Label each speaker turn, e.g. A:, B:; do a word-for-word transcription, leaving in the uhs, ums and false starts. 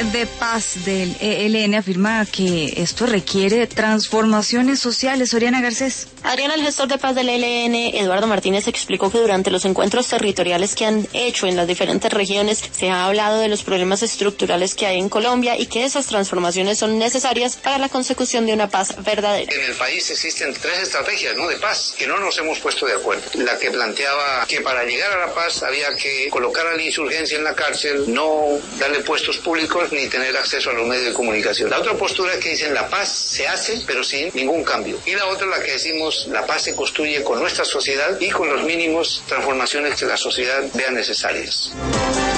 A: de Paz del E L N afirma que esto requiere transformaciones sociales. Oriana Garcés.
B: Adriana, el gestor de Paz del E L N, Eduardo Martínez, explicó que durante los encuentros territoriales que han hecho en las diferentes regiones se ha hablado de los problemas estructurales que hay en Colombia y que esas transformaciones son necesarias para la consecución de una paz verdadera.
C: En el país existen tres estrategias, ¿no?, de paz, que no nos hemos puesto de acuerdo. La que planteaba que para llegar a la paz había que colocar a la insurgencia en la cárcel, no darle puestos públicos ni tener acceso a los medios de comunicación. La otra postura es que dicen la paz se hace pero sin ningún cambio. Y la otra es la que decimos la paz se construye con nuestra sociedad y con los mínimos transformaciones que la sociedad vea necesarias.